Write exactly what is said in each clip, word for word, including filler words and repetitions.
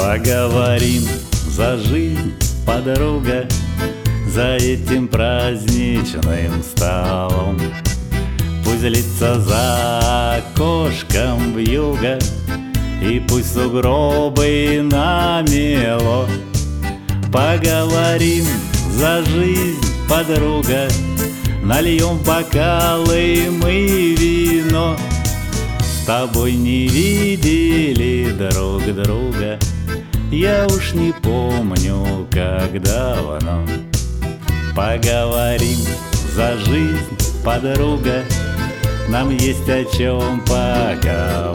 Поговорим за жизнь, подруга, за этим праздничным столом. Пусть лица за окошком вьюга, и пусть сугробы намело. Поговорим за жизнь, подруга, нальем бокалы мы вино. С тобой не видели друг друга, я уж не помню, как давно. Поговорим за жизнь, подруга, нам есть о чем поговорить.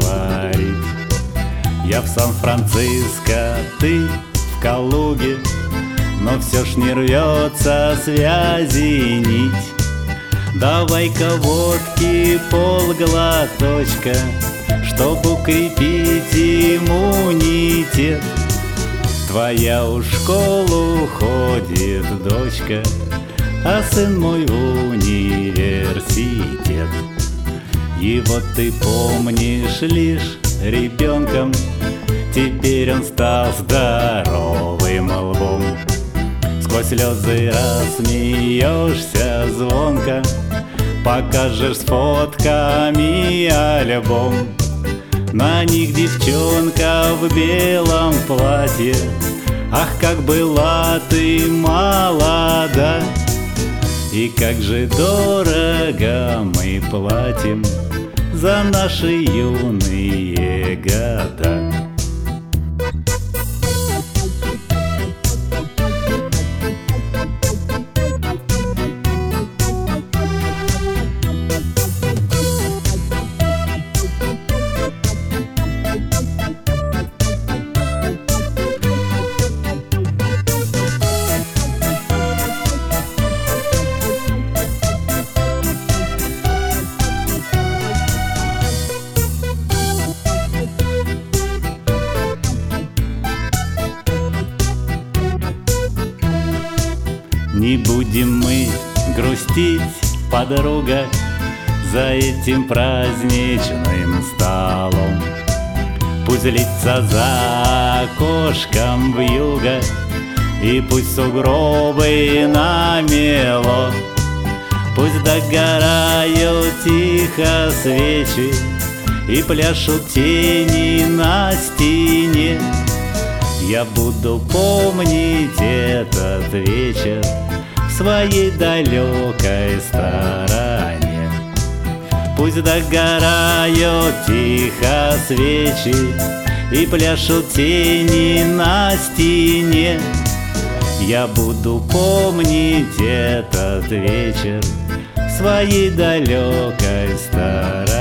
Я в Сан-Франциско, ты в Калуге, но все ж не рвется связи нить. Давай-ка водки полглоточка, чтоб укрепить иммунитет. Твоя у школу ходит дочка, а сын мой в университет. Его ты помнишь лишь ребенком, теперь он стал здоровым лбом. Сквозь слезы рассмеешься звонко, покажешь с фотками альбом. На них девчонка в белом платье, ах, как была ты молода. И как же дорого мы платим за наши юные года. Не будем мы грустить, подруга, за этим праздничным столом. Пусть лица за окошком вьюга, и пусть сугробы намело. Пусть догорают тихо свечи, и пляшут тени на стене. Я буду помнить этот вечер в своей далекой стороне. Пусть догорают тихо свечи, и пляшут тени на стене. Я буду помнить этот вечер в своей далекой стороне.